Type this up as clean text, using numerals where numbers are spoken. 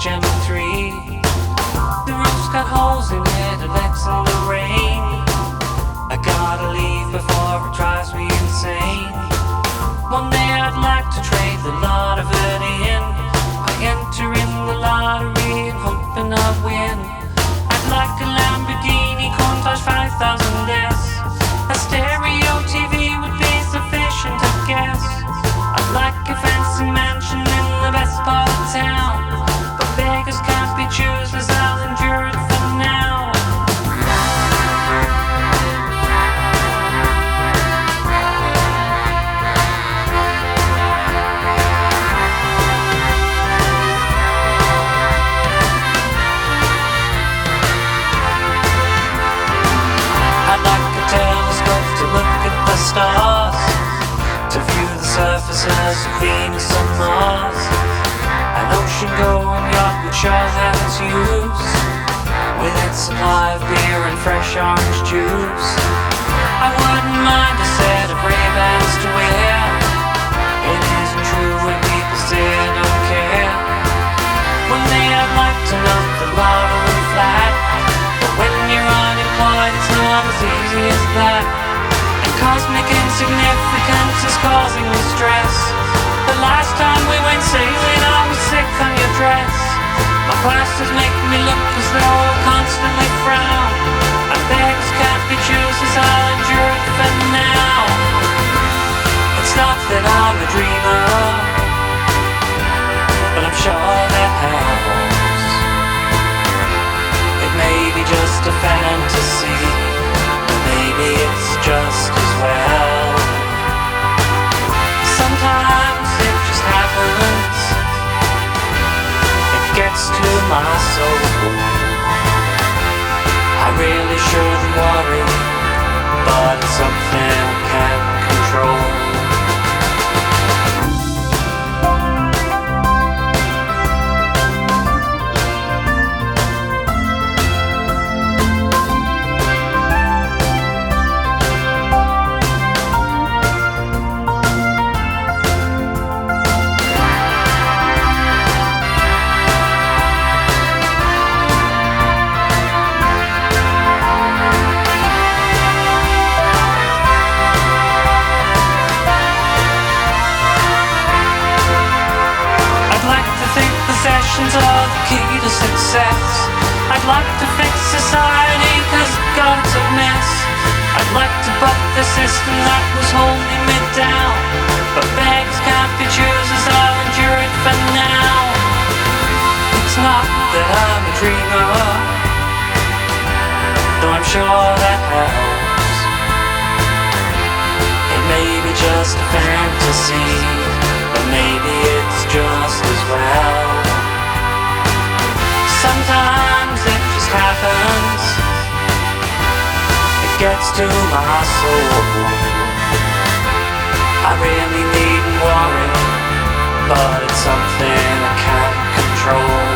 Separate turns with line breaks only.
Gen 3. The roof's got holes in it, it lets in the rain. I gotta leave before it drives me insane. One day I'd like to trade the lot of it in. I enter in the lottery and hoping I'll win. I'd like a Lamborghini Countach 5000S. A stereo TV would be sufficient, I guess. I'd like a fancy mansion in the best part of town, but beggars can't be choosers, I'll endure it for now. I'd like a telescope to look at the stars, to view the surfaces of Venus and Mars. An ocean-going yacht would sure have its use, with its supply of beer and fresh orange juice. I wouldn't mind a set of Ray-Bans to wear. It isn't true when people say I don't care. One day I'd like to knock the lotto in flat, but when you're unemployed it's not as easy as that. And cosmic insignificance is causing me stress. The last time we went sailing I was sick on your dress. My plasters make me look as though I constantly frown. And beggars can't be choosers, I'll endure it for now. It's not that I'm a dreamer, but I'm sure that helps. It may be just a fantasy, but maybe it's just as well. Sometimes it just happens, it gets to my soul. I really shouldn't worry, but it's something I can't control. Are the key to success. I'd like to fix society cause God's a mess. I'd like to buck the system that was holding me down, but beggars can't be choosers, I'll endure it for now. It's not that I'm a dreamer, though I'm sure that helps. It may be just a fantasy, but maybe it's just as well. Sometimes it just happens, it gets to my soul. I really needn't worry, but it's something I can't control.